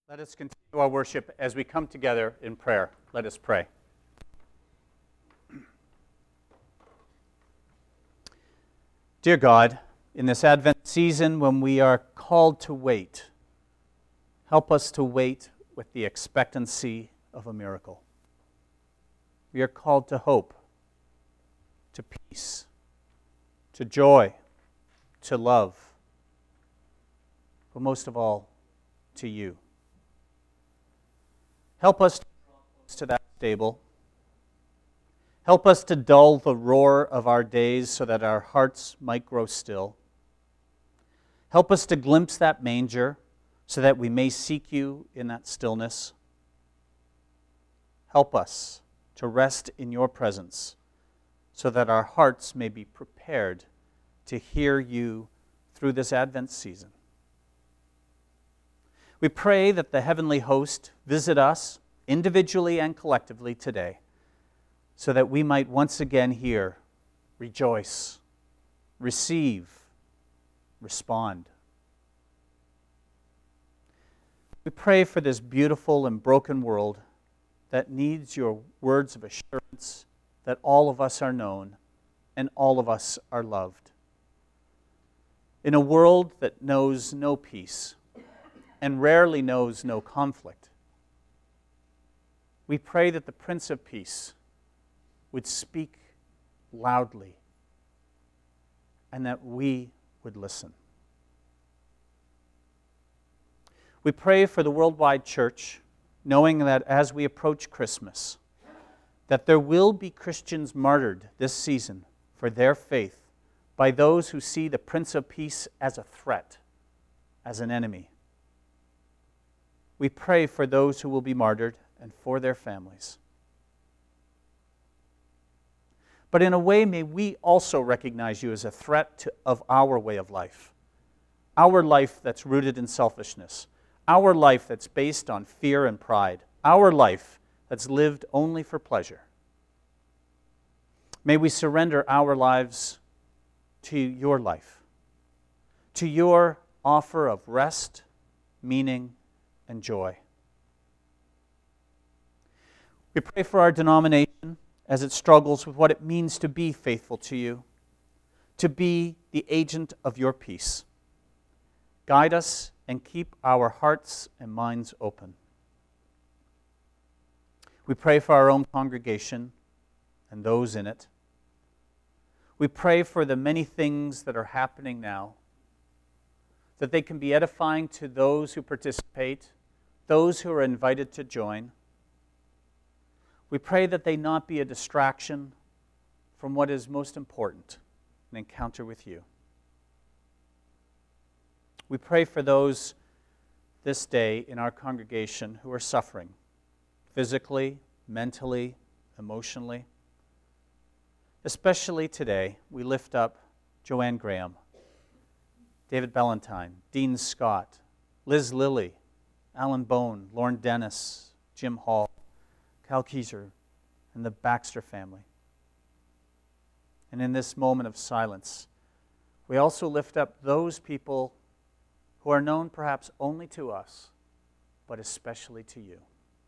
Let us continue our worship as we come together in prayer. Let us pray. Dear God, in this Advent season when we are called to wait, help us to wait with the expectancy of a miracle. We are called to hope, to peace, to joy, to love, but most of all, to you. Help us to draw close to that stable. Help us to dull the roar of our days so that our hearts might grow still. Help us to glimpse that manger so that we may seek you in that stillness. Help us to rest in your presence so that our hearts may be prepared to hear you through this Advent season. We pray that the heavenly host visit us individually and collectively today so that we might once again hear, rejoice, receive, respond. We pray for this beautiful and broken world that needs your words of assurance that all of us are known and all of us are loved. In a world that knows no peace, and rarely knows no conflict, we pray that the Prince of Peace would speak loudly and that we would listen. We pray for the worldwide church, knowing that as we approach Christmas, that there will be Christians martyred this season for their faith by those who see the Prince of Peace as a threat, as an enemy. We pray for those who will be martyred and for their families. But in a way, may we also recognize you as a threat of our way of life. Our life that's rooted in selfishness. Our life that's based on fear and pride. Our life that's lived only for pleasure. May we surrender our lives to your life, to your offer of rest, meaning, and joy. We pray for our denomination as it struggles with what it means to be faithful to you, to be the agent of your peace. Guide us and keep our hearts and minds open. We pray for our own congregation and those in it. We pray for the many things that are happening now, that they can be edifying to those who participate, those who are invited to join. We pray that they not be a distraction from what is most important, an encounter with you. We pray for those this day in our congregation who are suffering, physically, mentally, emotionally. Especially today, we lift up Joanne Graham, David Ballantyne, Dean Scott, Liz Lilly, Alan Bone, Lauren Dennis, Jim Hall, Kyle Kieser, and the Baxter family. And in this moment of silence, we also lift up those people who are known perhaps only to us, but especially to you.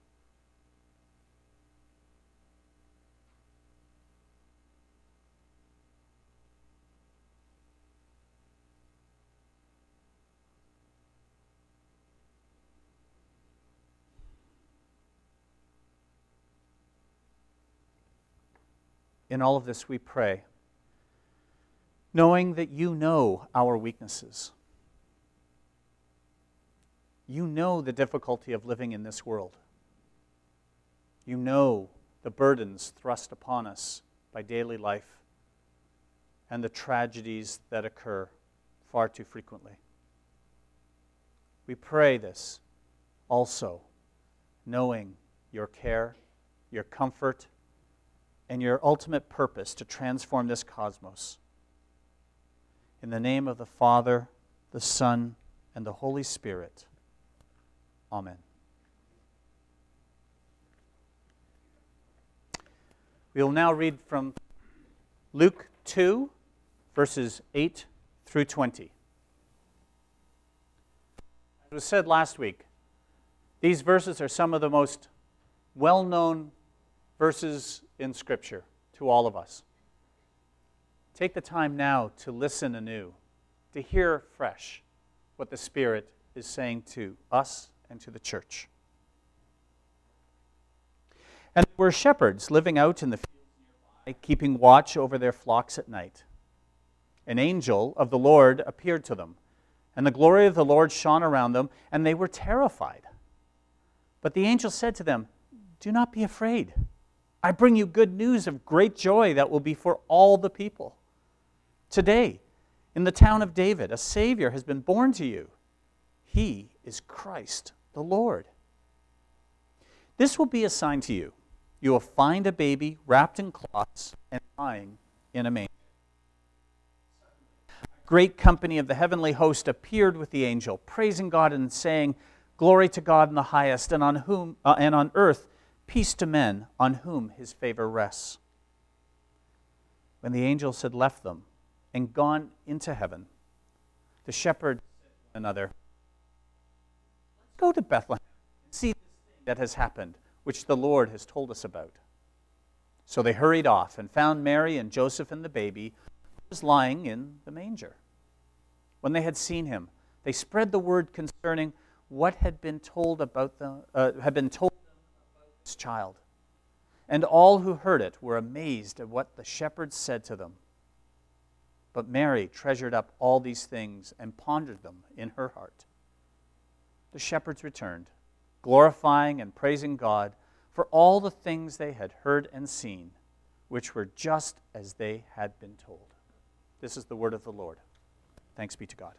In all of this we pray, knowing that you know our weaknesses. You know the difficulty of living in this world. You know the burdens thrust upon us by daily life and the tragedies that occur far too frequently. We pray this also, knowing your care, your comfort, and your ultimate purpose to transform this cosmos. In the name of the Father, the Son, and the Holy Spirit. Amen. We will now read from Luke 2, verses 8 through 20. As was said last week, These verses are some of the most well-known verses in Scripture to all of us. Take the time now to listen anew, to hear fresh what the Spirit is saying to us and to the church. And there were shepherds living out in the fields nearby, keeping watch over their flocks at night. An angel of the Lord appeared to them, and the glory of the Lord shone around them, and they were terrified. But the angel said to them, "Do not be afraid. I bring you good news of great joy that will be for all the people. Today, in the town of David, a Savior has been born to you. He is Christ the Lord. This will be a sign to you. You will find a baby wrapped in cloths and lying in a manger." A great company of the heavenly host appeared with the angel, praising God and saying, "Glory to God in the highest, and on earth peace to men on whom his favor rests." When the angels had left them and gone into heaven, the shepherds said to one another, "Let's go to Bethlehem and see this thing that has happened, which the Lord has told us about." So they hurried off and found Mary and Joseph and the baby, who was lying in the manger. When they had seen him, they spread the word concerning what had been told about this child. And all who heard it were amazed at what the shepherds said to them. But Mary treasured up all these things and pondered them in her heart. The shepherds returned, glorifying and praising God for all the things they had heard and seen, which were just as they had been told. This is the word of the Lord. Thanks be to God.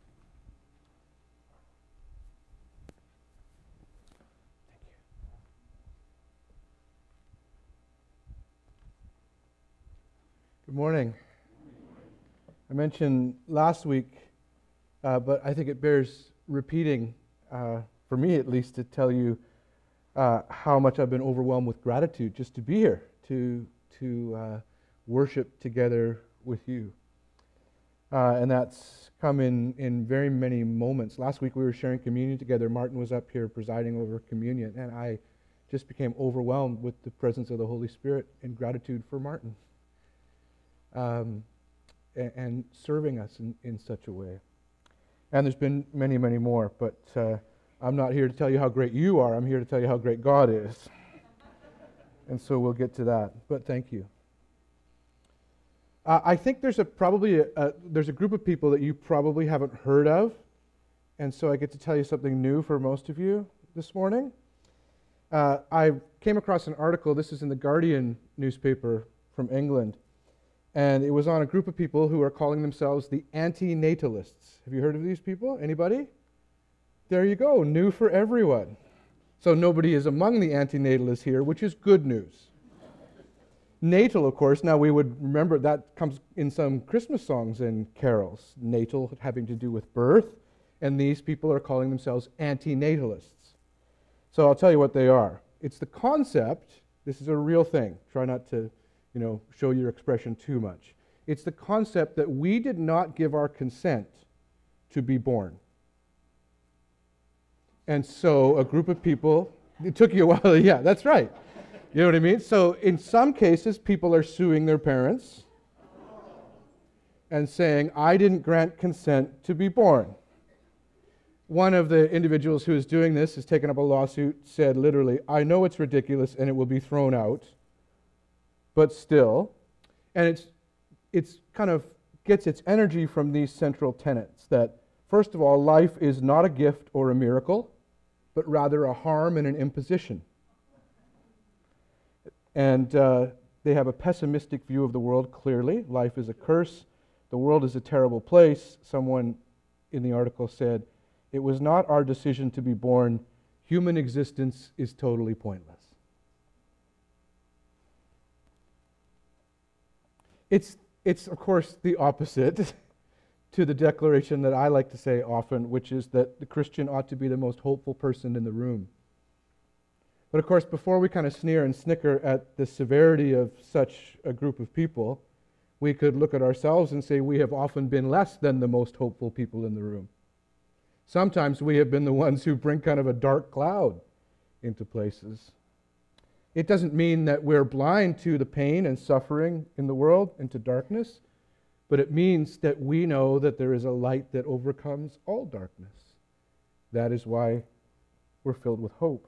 Good morning. I mentioned last week, but I think it bears repeating, for me at least, to tell you how much I've been overwhelmed with gratitude just to be here, to worship together with you. And that's come in very many moments. Last week we were sharing communion together. Martin was up here presiding over communion, and I just became overwhelmed with the presence of the Holy Spirit and gratitude for Martin. And serving us in such a way. And there's been many, many more, but I'm not here to tell you how great you are. I'm here to tell you how great God is. And so we'll get to that, but thank you. I think there's there's a group of people that you probably haven't heard of, and so I get to tell you something new for most of you this morning. I came across an article, this is in the Guardian newspaper from England, and it was on a group of people who are calling themselves the anti-natalists. Have you heard of these people? Anybody? There you go, new for everyone. So nobody is among the anti-natalists here, which is good news. Natal, of course, now we would remember that comes in some Christmas songs and carols. Natal having to do with birth, and these people are calling themselves anti-natalists. So I'll tell you what they are. It's the concept, this is a real thing, try not to show your expression too much. It's the concept that we did not give our consent to be born. And so a group of people, it took you a while, yeah, that's right. You know what I mean? So in some cases, people are suing their parents and saying, I didn't grant consent to be born. One of the individuals who is doing this has taken up a lawsuit, said literally, I know it's ridiculous and it will be thrown out, but still, and it's kind of gets its energy from these central tenets that, first of all, life is not a gift or a miracle, but rather a harm and an imposition. And they have a pessimistic view of the world, clearly. Life is a curse. The world is a terrible place. Someone in the article said, it was not our decision to be born. Human existence is totally pointless. It's of course the opposite to the declaration that I like to say often, which is that the Christian ought to be the most hopeful person in the room. But of course, before we kind of sneer and snicker at the severity of such a group of people, we could look at ourselves and say we have often been less than the most hopeful people in the room. Sometimes we have been the ones who bring kind of a dark cloud into places. It doesn't mean that we're blind to the pain and suffering in the world, into darkness, but it means that we know that there is a light that overcomes all darkness. That is why we're filled with hope.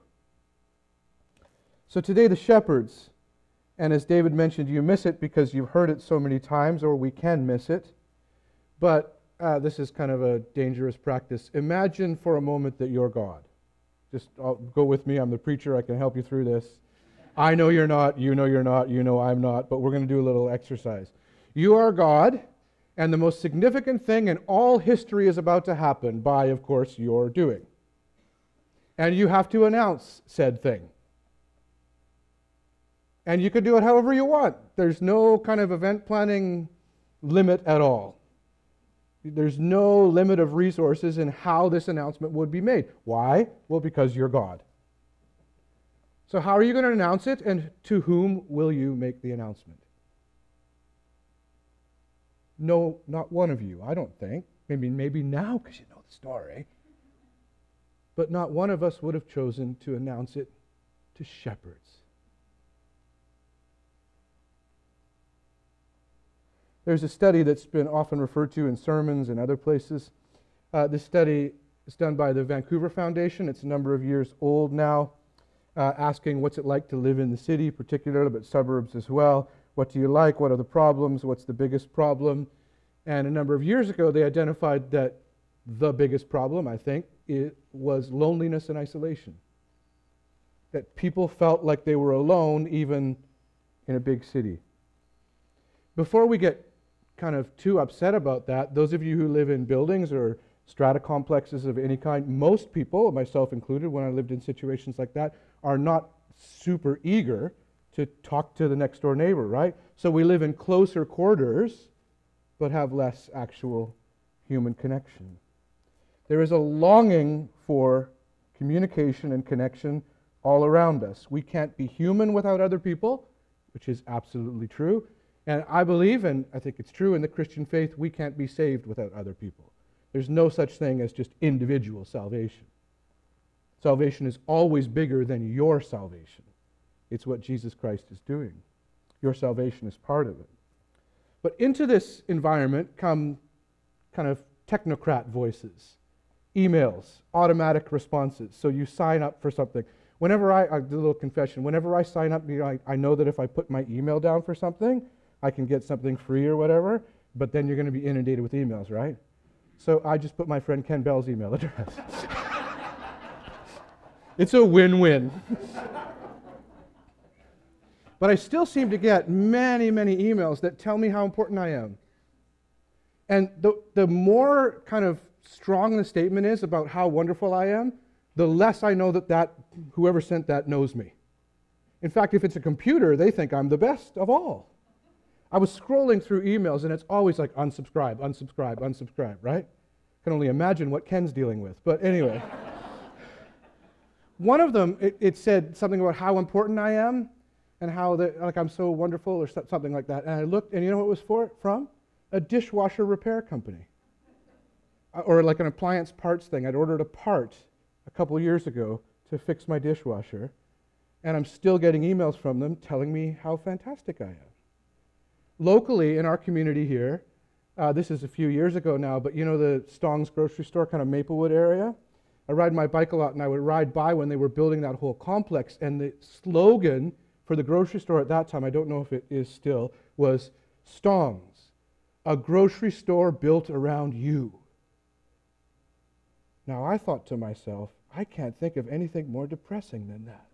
So today, the shepherds, and as David mentioned, you miss it because you've heard it so many times, or we can miss it. But this is kind of a dangerous practice. Imagine for a moment that you're God. Just go with me. I'm the preacher. I can help you through this. I know you're not. You know you're not. You know I'm not. But we're going to do a little exercise. You are God, and the most significant thing in all history is about to happen by, of course, your doing. And you have to announce said thing. And you can do it however you want. There's no kind of event planning limit at all. There's no limit of resources in how this announcement would be made. Why? Well, because you're God. So how are you going to announce it, and to whom will you make the announcement? No, not one of you, I don't think. Maybe now because you know the story. But not one of us would have chosen to announce it to shepherds. There's a study that's been often referred to in sermons and other places. This study is done by the Vancouver Foundation. It's a number of years old now, asking what's it like to live in the city, particularly, but suburbs as well. What do you like? What are the problems? What's the biggest problem? And a number of years ago, they identified that the biggest problem, I think, it was loneliness and isolation. That people felt like they were alone even in a big city. Before we get kind of too upset about that, those of you who live in buildings or strata complexes of any kind, most people, myself included, when I lived in situations like that, are not super eager to talk to the next door neighbor, right? So we live in closer quarters, but have less actual human connection. There is a longing for communication and connection all around us. We can't be human without other people, which is absolutely true. And I believe, and I think it's true in the Christian faith, we can't be saved without other people. There's no such thing as just individual salvation. Salvation is always bigger than your salvation. It's what Jesus Christ is doing. Your salvation is part of it. But into this environment come kind of technocrat voices, emails, automatic responses. So you sign up for something. Whenever I do a little confession, whenever I sign up, I know that if I put my email down for something, I can get something free or whatever, but then you're going to be inundated with emails, right? So I just put my friend Ken Bell's email address. It's a win-win. But I still seem to get many, many emails that tell me how important I am. And the more kind of strong the statement is about how wonderful I am, the less I know that whoever sent that knows me. In fact, if it's a computer, they think I'm the best of all. I was scrolling through emails, and it's always like unsubscribe, unsubscribe, unsubscribe, right? I can only imagine what Ken's dealing with. But anyway. One of them, it said something about how important I am and how I'm so wonderful or something like that. And I looked, and you know what it was from? A dishwasher repair company. Or like an appliance parts thing. I'd ordered a part a couple years ago to fix my dishwasher, and I'm still getting emails from them telling me how fantastic I am. Locally, in our community here, this is a few years ago now, but you know the Stong's grocery store, kind of Maplewood area? I ride my bike a lot, and I would ride by when they were building that whole complex, and the slogan for the grocery store at that time, I don't know if it is still, was Stong's, a grocery store built around you. Now I thought to myself, I can't think of anything more depressing than that.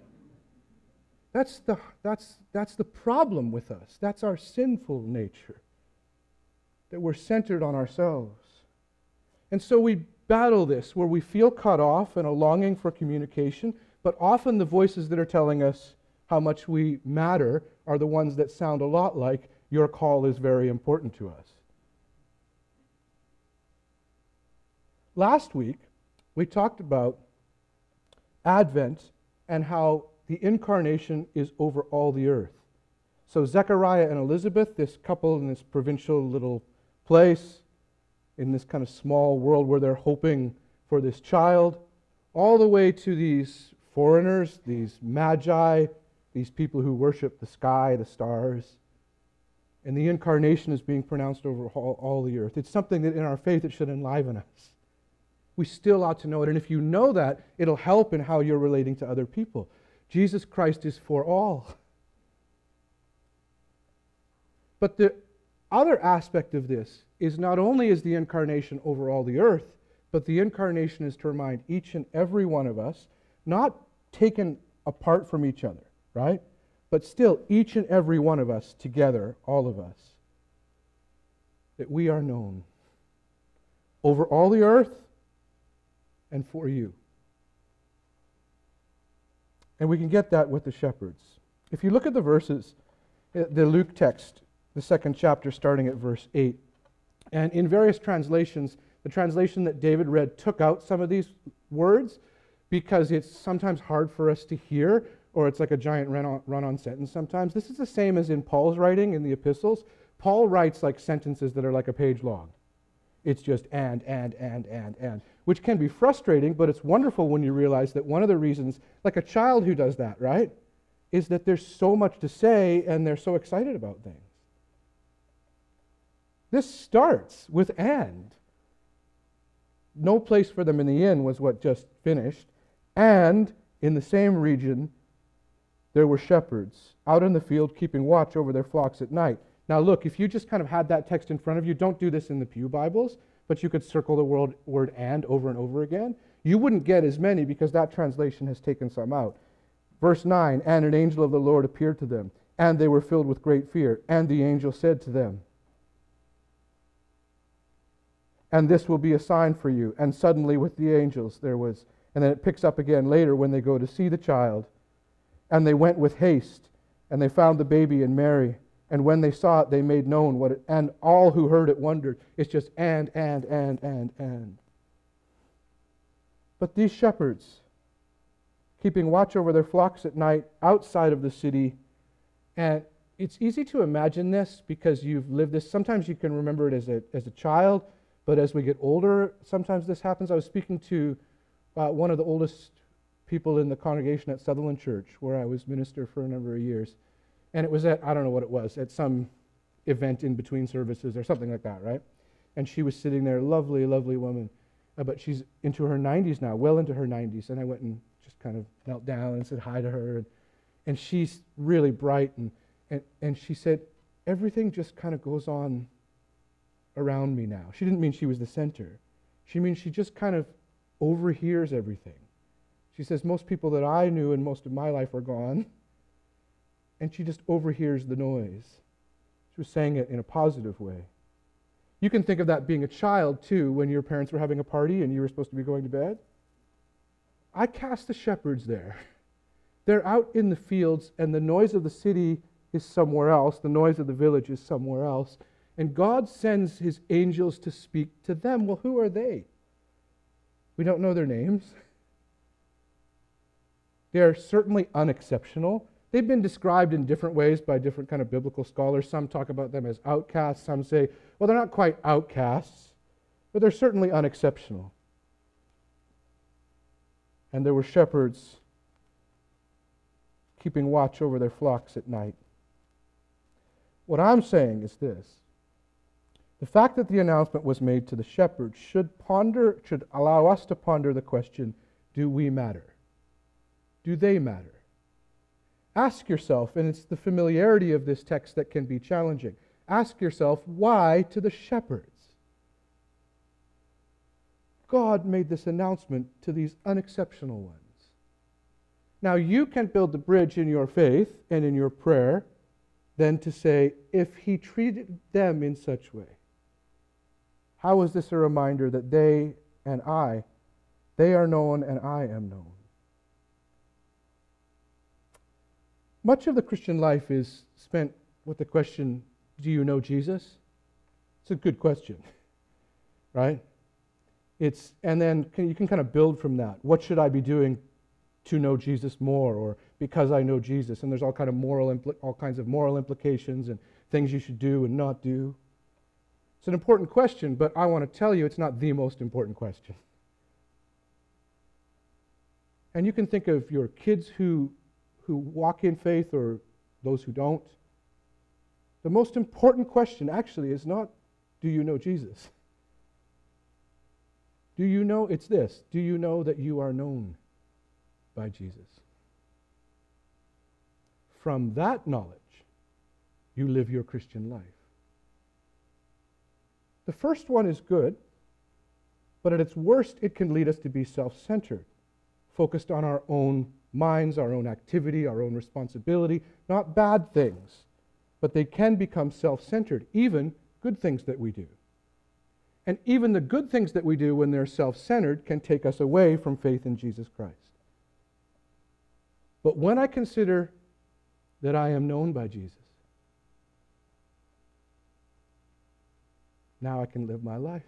That's the problem with us. That's our sinful nature, that we're centered on ourselves. And so we battle this, where we feel cut off and a longing for communication, but often the voices that are telling us how much we matter are the ones that sound a lot like, your call is very important to us. Last week, we talked about Advent and how the incarnation is over all the earth. So Zechariah and Elizabeth, this couple in this provincial little place, in this kind of small world where they're hoping for this child, all the way to these foreigners, these magi, these people who worship the sky, the stars. And the incarnation is being pronounced over all the earth. It's something that in our faith it should enliven us. We still ought to know it. And if you know that, it'll help in how you're relating to other people. Jesus Christ is for all. But the other aspect of this is not only is the incarnation over all the earth, but the incarnation is to remind each and every one of us, not taken apart from each other, right? But still, each and every one of us together, all of us, that we are known over all the earth and for you. And we can get that with the shepherds. If you look at the verses, the Luke text, the 2nd chapter, starting at verse 8, and in various translations, the translation that David read took out some of these words because it's sometimes hard for us to hear, or it's like a giant run-on sentence sometimes. This is the same as in Paul's writing in the epistles. Paul writes like sentences that are like a page long. It's just and, which can be frustrating, but it's wonderful when you realize that one of the reasons, like a child who does that, right, is that there's so much to say and they're so excited about things. This starts with and. No place for them in the inn was what just finished. And in the same region, there were shepherds out in the field keeping watch over their flocks at night. Now look, if you just kind of had that text in front of you, don't do this in the Pew Bibles, but you could circle the word and over and over again. You wouldn't get as many because that translation has taken some out. Verse 9, and an angel of the Lord appeared to them, and they were filled with great fear. And the angel said to them, and this will be a sign for you. And suddenly with the angels there was, and then it picks up again later when they go to see the child. And they went with haste, and they found the baby and Mary. And when they saw it, they made known what it, and all who heard it wondered. It's just and. But these shepherds, keeping watch over their flocks at night outside of the city, and it's easy to imagine this because you've lived this. Sometimes you can remember it as a child, but as we get older, sometimes this happens. I was speaking to one of the oldest people in the congregation at Sutherland Church, where I was minister for a number of years. And it was at, I don't know what it was, at some event in between services or something like that, right? And she was sitting there, lovely, lovely woman. But she's into her 90s now, well into her 90s. And I went and just kind of knelt down and said hi to her. And she's really bright. And she said, everything just kind of goes on around me now. She didn't mean she was the center. She means she just kind of overhears everything. She says, most people that I knew in most of my life are gone. And she just overhears the noise. She was saying it in a positive way. You can think of that being a child, too, when your parents were having a party and you were supposed to be going to bed. I cast the shepherds there. They're out in the fields, and the noise of the city is somewhere else. The noise of the village is somewhere else. And God sends his angels to speak to them. Well, who are they? We don't know their names. They are certainly unexceptional. They've been described in different ways by different kind of biblical scholars. Some talk about them as outcasts. Some say, well, they're not quite outcasts, but they're certainly unexceptional. And there were shepherds keeping watch over their flocks at night. What I'm saying is this. The fact that the announcement was made to the shepherds should allow us to ponder the question, do we matter? Do they matter? Ask yourself, and it's the familiarity of this text that can be challenging. Ask yourself, why to the shepherds? God made this announcement to these unexceptional ones. Now you can build the bridge in your faith and in your prayer then to say, if he treated them in such way, how is this a reminder that they and I, they are known and I am known? Much of the Christian life is spent with the question, do you know Jesus? It's a good question, right? And then you can kind of build from that. What should I be doing to know Jesus more, or because I know Jesus? And there's all kinds of moral implications and things you should do and not do. It's an important question, but I want to tell you it's not the most important question. And you can think of your kids who walk in faith or those who don't. The most important question actually is not, do you know Jesus? Do you know, it's this, do you know that you are known by Jesus? From that knowledge, you live your Christian life. The first one is good, but at its worst, it can lead us to be self-centered, focused on our own minds, our own activity, our own responsibility. Not bad things, but they can become self-centered, even good things that we do. And even the good things that we do when they're self-centered can take us away from faith in Jesus Christ. But when I consider that I am known by Jesus, now I can live my life.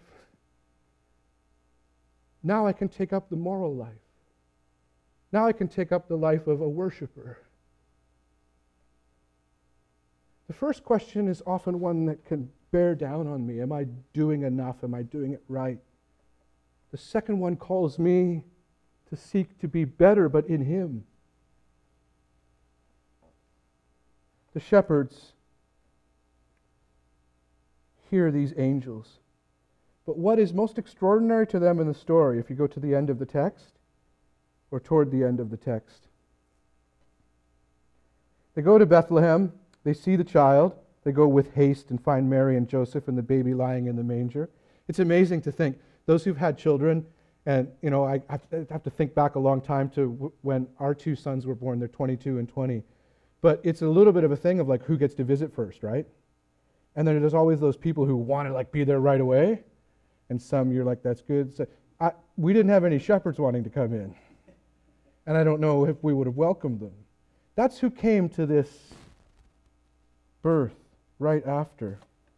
Now I can take up the moral life. Now I can take up the life of a worshiper. The first question is often one that can bear down on me. Am I doing enough? Am I doing it right? The second one calls me to seek to be better, but in Him. The shepherds hear these angels. But what is most extraordinary to them in the story, if you go to the end of the text, or toward the end of the text, they go to Bethlehem, they see the child, they go with haste and find Mary and Joseph and the baby lying in the manger. It's amazing to think, those who've had children, and I have to think back a long time to when our two sons were born, they're 22 and 20. But it's a little bit of a thing of like who gets to visit first, right? And then there's always those people who want to like be there right away, and some you're like, that's good. So we didn't have any shepherds wanting to come in, and I don't know if we would have welcomed them. That's who came to this birth right after.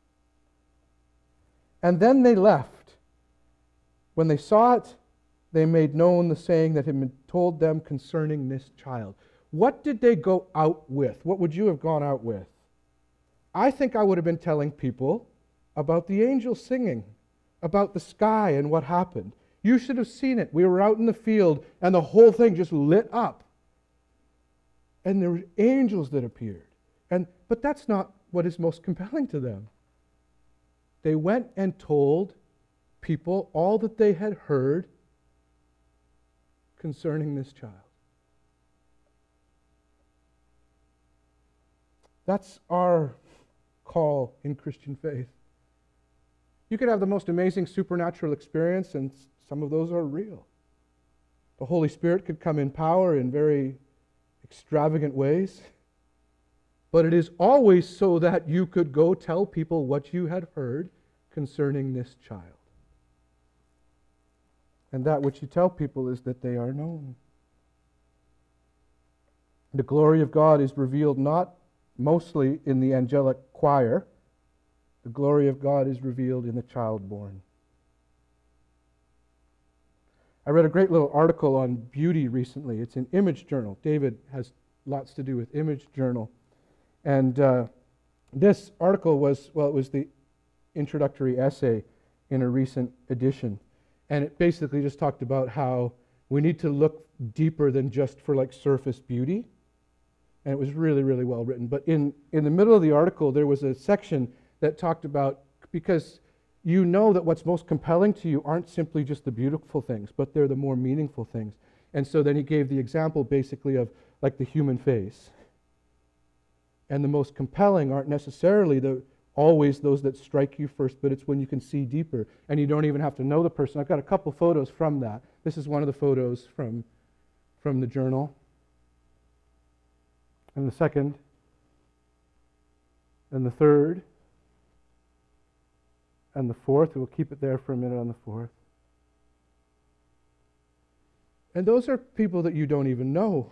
And then they left. When they saw it, they made known the saying that had been told them concerning this child. What did they go out with? What would you have gone out with? I think I would have been telling people about the angels singing, about the sky and what happened. You should have seen it. We were out in the field and the whole thing just lit up. And there were angels that appeared. But that's not what is most compelling to them. They went and told people all that they had heard concerning this child. That's our call in Christian faith. You could have the most amazing supernatural experience, and some of those are real. The Holy Spirit could come in power in very extravagant ways. But it is always so that you could go tell people what you had heard concerning this child. And that which you tell people is that they are known. The glory of God is revealed not mostly in the angelic choir. The glory of God is revealed in the child born. I read a great little article on beauty recently. It's in Image Journal. David has lots to do with Image Journal. And this article was the introductory essay in a recent edition. And it basically just talked about how we need to look deeper than just for like surface beauty. And it was really, really well written. But in the middle of the article, there was a section that talked about, because you know that what's most compelling to you aren't simply just the beautiful things, but they're the more meaningful things. And so then he gave the example basically of like the human face. And the most compelling aren't necessarily always those that strike you first, but it's when you can see deeper. And you don't even have to know the person. I've got a couple photos from that. This is one of the photos from the journal. And the second. And the third. And the fourth. We'll keep it there for a minute on the fourth. And those are people that you don't even know.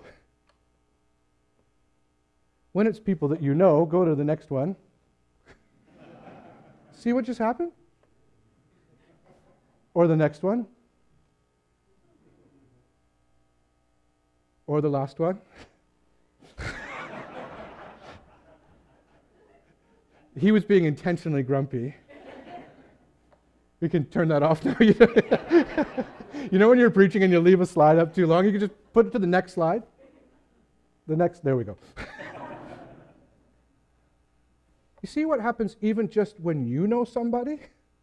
When it's people that you know, go to the next one. See what just happened? Or the next one. Or the last one. He was being intentionally grumpy. We can turn that off now. You know when you're preaching and you leave a slide up too long, you can just put it to the next slide. There we go. You see what happens even just when you know somebody?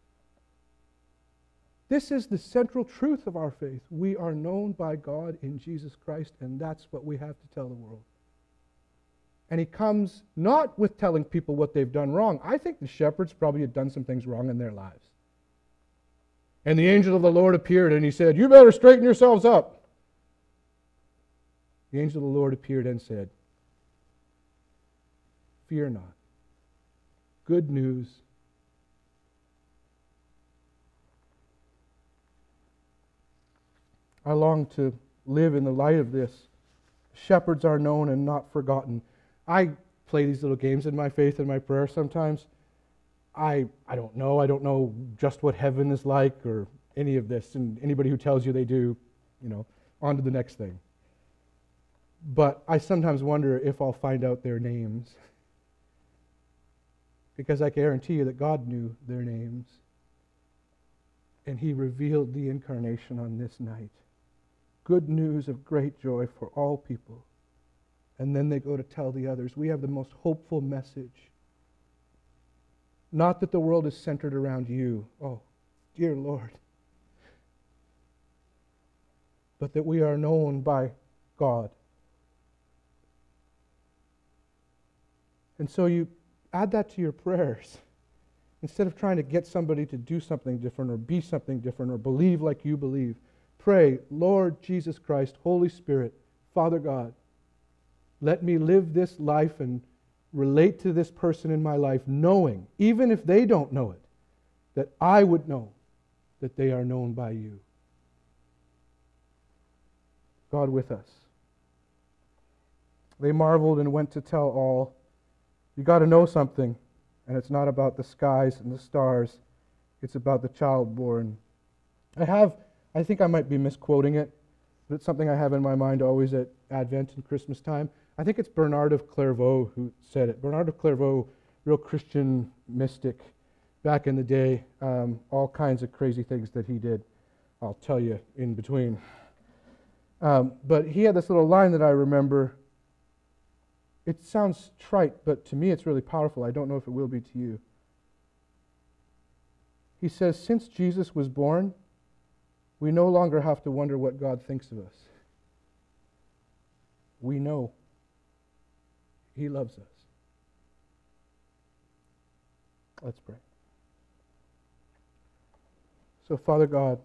This is the central truth of our faith. We are known by God in Jesus Christ, and that's what we have to tell the world. And he comes not with telling people what they've done wrong. I think the shepherds probably had done some things wrong in their lives. And the angel of the Lord appeared and he said, "You better straighten yourselves up." The angel of the Lord appeared and said, "Fear not. Good news. I long to live in the light of this. Shepherds are known and not forgotten. I play these little games in my faith and my prayer sometimes. I don't know. I don't know just what heaven is like or any of this. And anybody who tells you they do, on to the next thing. But I sometimes wonder if I'll find out their names. Because I guarantee you that God knew their names. And he revealed the incarnation on this night. Good news of great joy for all people. And then they go to tell the others. We have the most hopeful message. Not that the world is centered around you. Oh, dear Lord. But that we are known by God. And so you add that to your prayers. Instead of trying to get somebody to do something different or be something different or believe like you believe, pray, Lord Jesus Christ, Holy Spirit, Father God, let me live this life and relate to this person in my life knowing, even if they don't know it, that I would know that they are known by you. God with us. They marveled and went to tell all. You got to know something, and it's not about the skies and the stars. It's about the child born. I think I might be misquoting it, but it's something I have in my mind always at Advent and Christmas time. I think it's Bernard of Clairvaux who said it. Bernard of Clairvaux, real Christian mystic back in the day, all kinds of crazy things that he did. I'll tell you in between. But he had this little line that I remember. It sounds trite, but to me it's really powerful. I don't know if it will be to you. He says, since Jesus was born, we no longer have to wonder what God thinks of us. We know he loves us. Let's pray. So, Father God,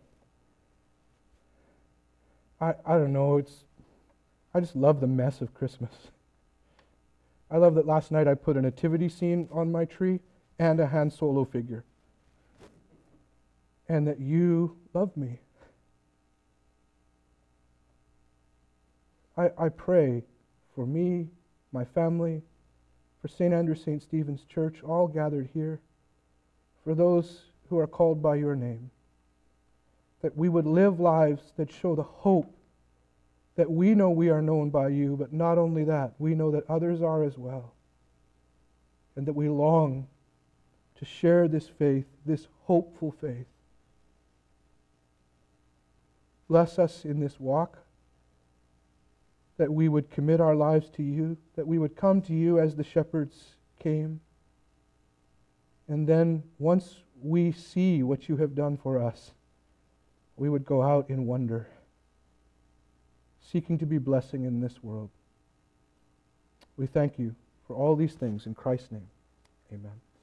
I don't know, I just love the mess of Christmas. I love that last night I put a nativity scene on my tree and a Han Solo figure. And that you love me. I pray for me, my family, for St. Andrew St. Stephen's Church, all gathered here, for those who are called by your name, that we would live lives that show the hope that we know we are known by you, but not only that, we know that others are as well, and that we long to share this faith, this hopeful faith. Bless us in this walk, that we would commit our lives to you, that we would come to you as the shepherds came. And then once we see what you have done for us, we would go out in wonder, seeking to be blessing in this world. We thank you for all these things in Christ's name. Amen.